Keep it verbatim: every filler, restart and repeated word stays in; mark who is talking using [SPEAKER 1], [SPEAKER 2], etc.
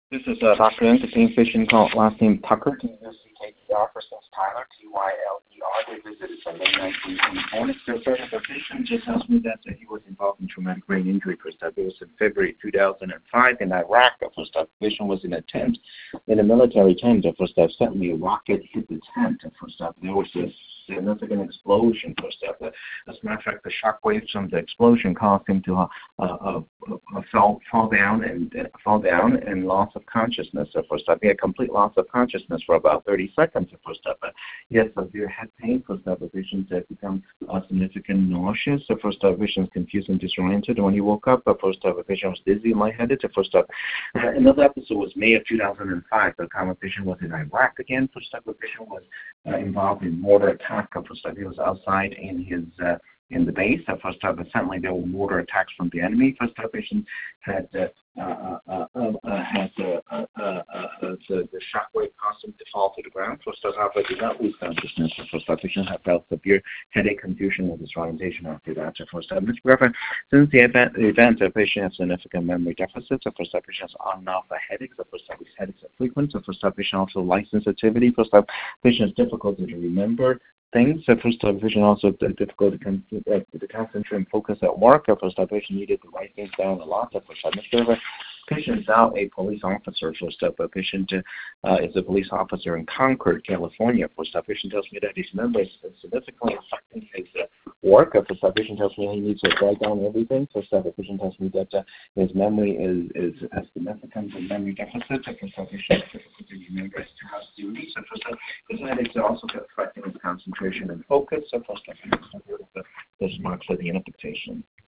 [SPEAKER 1] This is uh, Doctor N, the pain patient called last name Tucker, T U C K E R, first name's Tyler, T Y L E R. They visited Sunday nineteen twenty-four. Their third the patient just tells me that uh, he was involved in traumatic brain injury. First up, it was in February two thousand five in Iraq. The first up, the patient was in a tent, in a military tent. The first up, suddenly a rocket hit the tent. The first up, there was a significant explosion. First up, as a matter of fact, the shock waves from the explosion caused him to uh, uh, uh, uh, fall fall down and uh, fall down and loss of consciousness. So first up, he had complete loss of consciousness for about thirty seconds. So first up, uh, he had severe head pain. First up, the patient had become uh, significant nauseous. So first up, patient was confused and disoriented. And when he woke up, the first up, the patient was dizzy, lightheaded. So first up, uh, another episode was May of two thousand five. The common patient was in Iraq again. First up, the patient was uh, involved in mortar attack. First up, he was outside in his uh, in the base. Uh, first up, suddenly there were mortar attacks from the enemy. First up, patient had uh, uh, uh, uh, uh, had uh, uh, uh, uh, the, the shockwave caused him to fall to the ground. First up, however, did not lose consciousness. So first up, patient had felt severe headache, confusion, and disorientation after that. So first up, Mister Griffin, since the event, the event, the patient has significant memory deficits. So first up, patient has on and off headaches. So first up, his headaches are frequent. So first up, patient also light sensitivity. First up, patient has difficulty to remember things. So first up, patient also difficult to, con- uh, to concentrate and focus at work. So first up, patient needed to write things down a lot. So first up, Mister Patient is now a police officer. First up, a patient uh, is a police officer in Concord, California. First up, patient tells me that his memory is significantly affecting his uh, work. First up, patient tells me he needs to write down everything. First up, patient tells me that uh, his memory is is a significant memory deficit. First up, patient has difficulty remembering his house duties. So first up, his headaches are also affecting his concentration and focus. So first up, this marks the end of dictation.